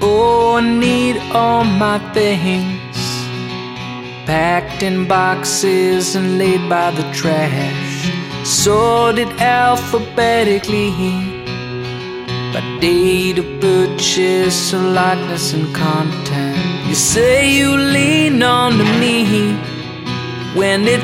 Oh, I need all my things packed in boxes and laid by the trash, sorted alphabetically by date of purchase, or likeness and content. You say you lean on to me when it